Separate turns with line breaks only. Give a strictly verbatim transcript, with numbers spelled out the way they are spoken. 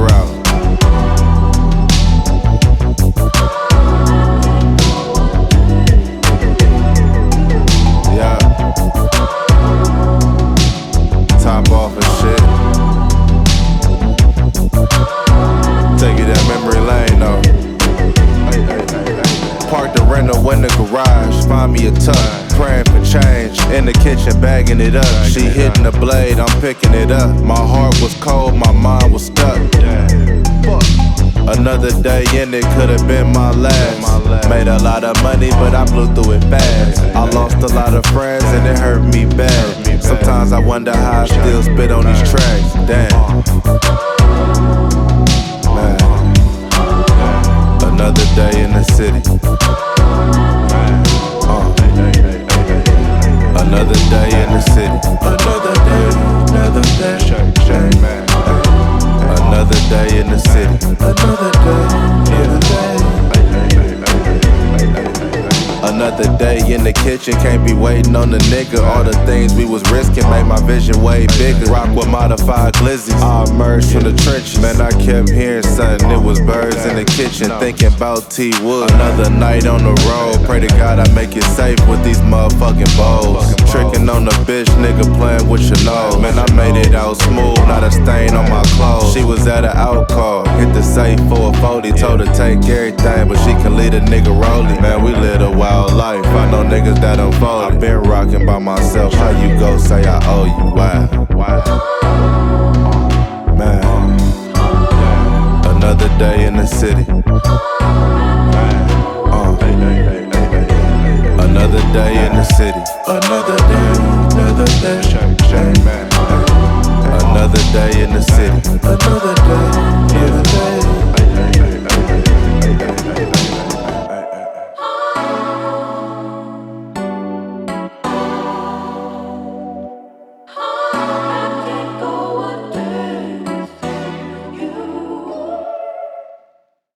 out. Yeah. Top off and shit. Take it down memory lane though. Park the rental in the garage, find me a tuck. Praying for change, in the kitchen bagging it up. She hitting the blade, I'm picking it up. My heart was cold, my mind was stuck. Another day in it could've been my last. Made a lot of money, but I blew through it fast. I lost a lot of friends and it hurt me bad. Sometimes I wonder how I still spit on these tracks. Damn. Man. Another day in the city. Uh. Another day in the city. Another day, another day. Another day in the city. Another day, another day. Another day in the kitchen, can't be waiting on the nigga. All the things we was risking made my vision way bigger. Rock with modified glizzies, I emerged from the trenches. Man, I kept hearing something, it was birds in the kitchen. Thinking about T Wood. Another night on the road, pray to God I make it safe with these motherfucking bowls. Tricking on the bitch, nigga playing with your nose. Man, I made it out smooth, not a stain on my clothes. She was at an out call, hit the safe for a forty. Told her take everything, but she can lead a nigga rolling. Man, we live a wild life, I know niggas that unfold. I been rocking by myself, how you go say I owe you? Why? Man, another day in the city. Uh, another day in the city. Another day, another day. Another day in the city. Another day, another day.